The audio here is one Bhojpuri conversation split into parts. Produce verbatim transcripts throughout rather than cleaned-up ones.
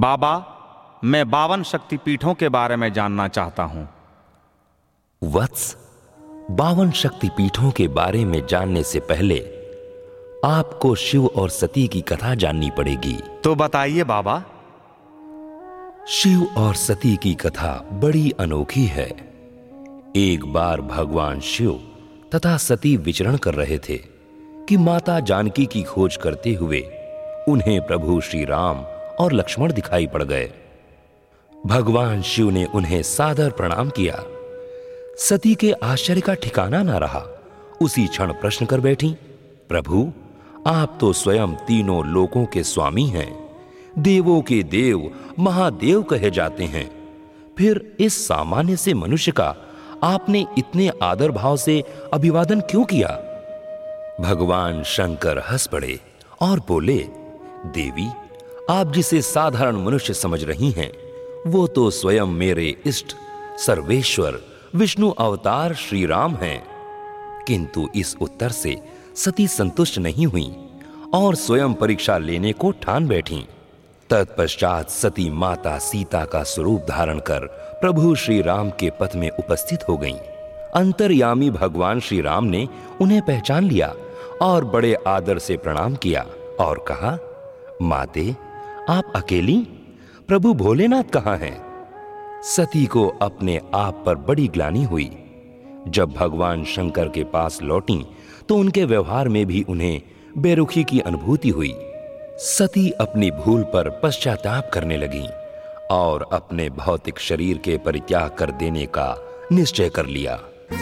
बाबा, मैं बावन शक्तिपीठों के बारे में जानना चाहता हूं। वत्स, बावन शक्तिपीठों के बारे में जानने से पहले आपको शिव और सती की कथा जाननी पड़ेगी। तो बताइए बाबा। शिव और सती की कथा बड़ी अनोखी है। एक बार भगवान शिव तथा सती विचरण कर रहे थे कि माता जानकी की खोज करते हुए उन्हें प्रभु श्री राम और लक्ष्मण दिखाई पड़ गए। भगवान शिव ने उन्हें सादर प्रणाम किया। सती के आश्चर्य का ठिकाना न रहा। उसी क्षण प्रश्न कर बैठी, प्रभु, आप तो स्वयं तीनों लोकों के स्वामी हैं, देवों के देव, महादेव कहे जाते हैं, फिर इस सामान्य से मनुष्य का आपने इतने आदर भाव से अभिवादन क्यों किया? भगवान शंकर हंस पड़े और बोले, देवी, आप जिसे साधारण मनुष्य समझ रही हैं, वो तो स्वयं मेरे इष्ट सर्वेश्वर विष्णु अवतार श्री राम हैं। किंतु इस उत्तर से सती संतुष्ट नहीं हुई और स्वयं परीक्षा लेने को ठान बैठी। तत्पश्चात सती माता सीता का स्वरूप धारण कर प्रभु श्री राम के पथ में उपस्थित हो गईं। अंतर्यामी भगवान श्री राम ने उन्हें पहचान लिया और बड़े आदर से प्रणाम किया और कहा, माते, आप अकेली? प्रभु भोलेनाथ कहाँ हैं? सती को अपने आप पर बड़ी ग्लानि हुई। जब भगवान शंकर के पास लौटी तो उनके व्यवहार में भी उन्हें बेरुखी की अनुभूति हुई। सती अपनी भूल पर पश्चाताप करने लगी और अपने भौतिक शरीर के परित्याग कर देने का निश्चय कर लिया।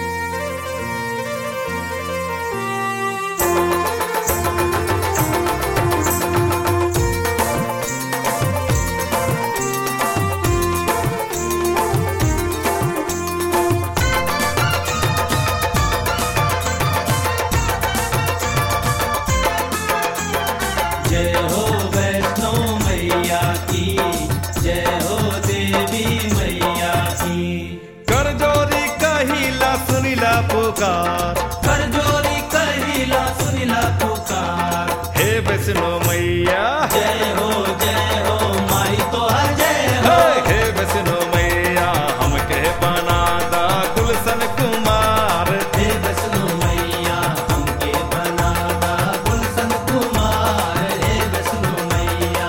जय हो वैष्णो मैया की, जय हो देवी मैया की। कर जोरी कहिला सुनिला पुकार, कर जोरी कहिला सुनिला पुकार। हे वैष्णो मैया, जय हो जय हो माई तो हर जय हो। हे वैष्णो मैया, हमके बना दा गुलशन कुमार। हे वैष्णो मैया, हमके बना दा गुलशन कुमार। हे वैष्णो मैया,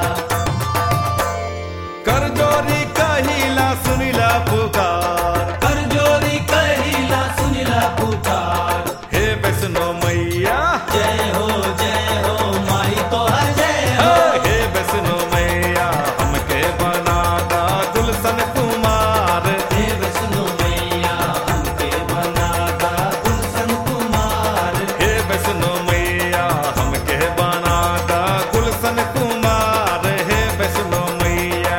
कर जोरी कहिला सुनिला पुकार, कर जोरी कहिला सुनिला पुकार। हे वैष्णो मैया, जय हो जय हो माई तो हर जय हो। हे वैष्णो मैया, हमके बना दा गुलशन कुमार। हे वैष्णो मैया, हमके बना दा गुलशन कुमार। हे वैष्णो मैया, हमके बना दा गुलशन कुमार। हे वैष्णो मैया,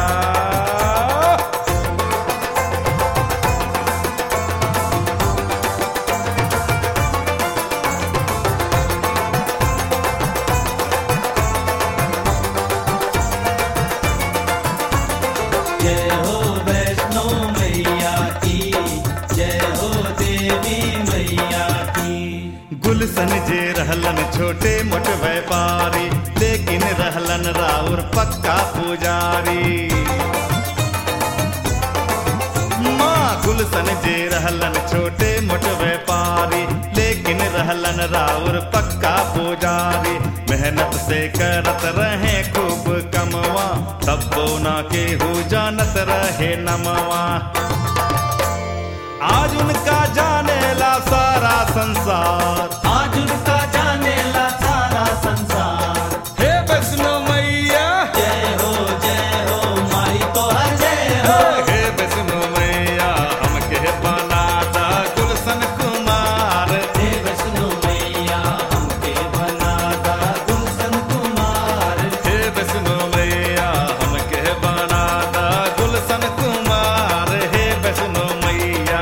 जय हो वैष्णो मैया की, जय हो देवी मैया की। गुलशन जे रहलन छोटे मोटे व्यापारी, लेकिन रहलन राउर पक्का पुजारी। माँ गुलशन जे रहलन छोटे मोटे व्यापारी, लेकिन रहलन राउर पक्का पुजारी। मेहनत से करत रहे खूब कमवा, तब्बो ना केहू जानत रहे नमवा। आज उनका जानेला सारा संसार, आज उनका जानेला सारा संसार। हे वैष्णो मैया, जय हो जय हो माई तो हर जय हो। हे वैष्णो मैया, हमके बना दा गुलशन कुमार। हे वैष्णो मैया, हमके बना दा गुलशन कुमार। हे वैष्णो मैया, हमके बना दा गुलशन कुमार। हे वैष्णो मैया,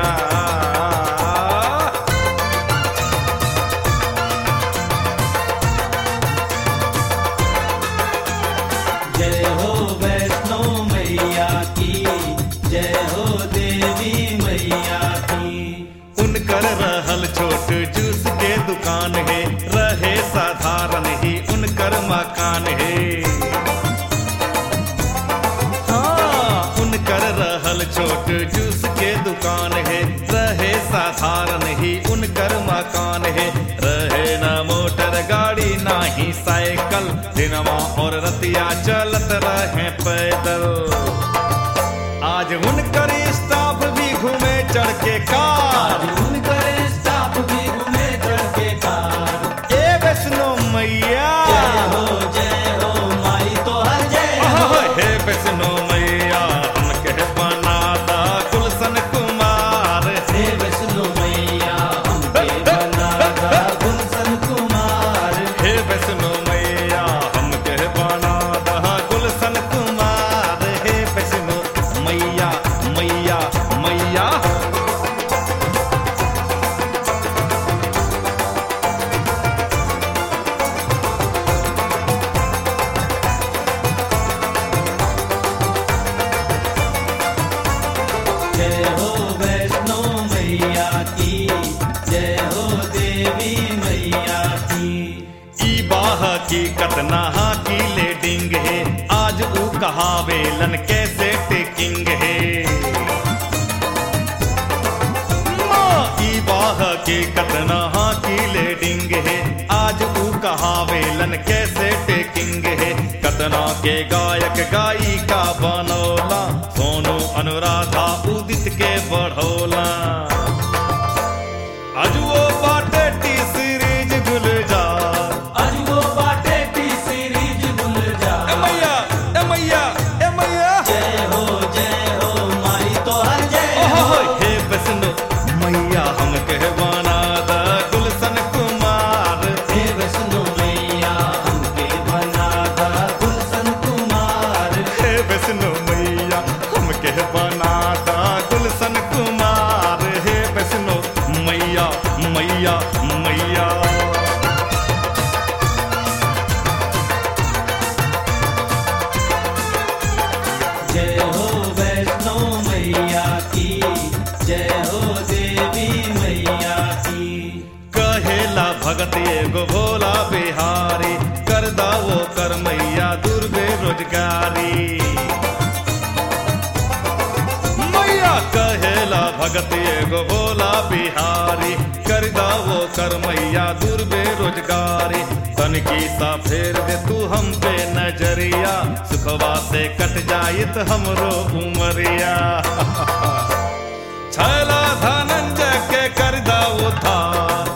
जय हो वैष्णो मैया की, जय हो देवी मैया की। उनकर रहल छोट जूस के दुकान है, रहे साधारण ही उनकर मकान है। छोट जूस के दुकान है, रहे साधारण ही उनकर मकान है। रहे न मोटर गाड़ी ना ही साइकिल, दिनवा और रतिया चलत रहे पैदल। आज उनकर स्टाफ भी घूमे चढ़ के कार, आज उनकर स्टाफ भी घूमे चढ़ के कार। ए वैष्णो मैया जय हो जय हो माई तो हर जय हो। हे वैष्णो मैया हमके बनाता गुलशन कुमार। हे वैष्णो मैया हमके बनाता गुलशन कुमार। हे वैष्णो मैया हमके बनाता गुलशन कुमार। हे वैष्णो मैया मैया मैया। जय हो वैष्णो मैया की, जय हो देवी मैया की। ई बाह की कतना की लेडिंग है, आज ऊ कहावेलन कैसे टेकिंग है। माँ ई बाह की कतना की लेडिंग है, आज ऊ कहावेलन कैसे टेकिंग है। कतना के गायक गायिका बनौला, सोनू अनुराधा उदित के बढ़ौला। आज वो बाटे टी सीरीज गुलजार, आज वो बाटे टी सीरीज गुलजार। ए मैया ए मैया ए मैया। जय हो जय हो माई तो हर जय ओहो हो। हे वैष्णो मैया हमके बनाता गुलशन कुमार। हे वैष्णो मैया हमके बनाता गुलशन कुमार। हे वैष्णो मैया हमके बनाता गुलशन कुमार। हे वैष्णो मैया मैया मैया। जय हो वैष्णो मैया की, जय हो देवी मैया की। कहेला भगत एगो भोला बिहारी, कर दावो कर मैया दूर बेरोजगारी। मैया कहेला भगत एगो भोला बिहारी, कर दावो कर मैया दूर बेरोजगारी। तनकी सा फेर दे तू हम पे नजरिया, सुखवा से कट जाइत हमरो उमरिया। छैला धनंजय के कर दावो था,